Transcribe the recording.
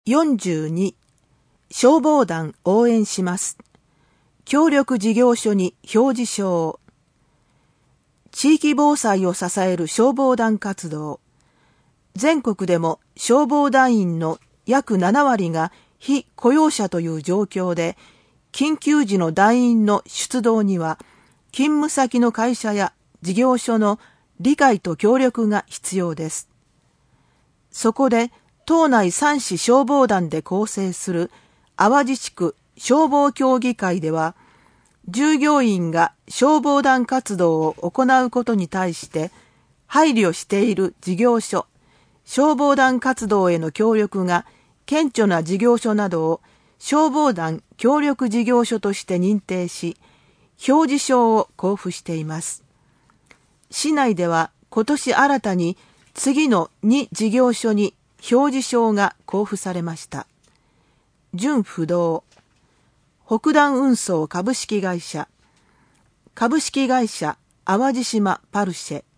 42、消防団応援します。協力事業所に表示書を。地域防災を支える消防団活動。全国でも消防団員の約7割が非雇用者という状況で、緊急時の団員の出動には、勤務先の会社や事業所の理解と協力が必要です。そこで、島内3市消防団で構成する淡路地区消防協議会では、従業員が消防団活動を行うことに対して配慮している事業所、消防団活動への協力が顕著な事業所などを消防団協力事業所として認定し、表示証を交付しています。市内では今年新たに次の2事業所に表示証が交付されました。準不動、北団運送株式会社、株式会社淡路島パルシェ、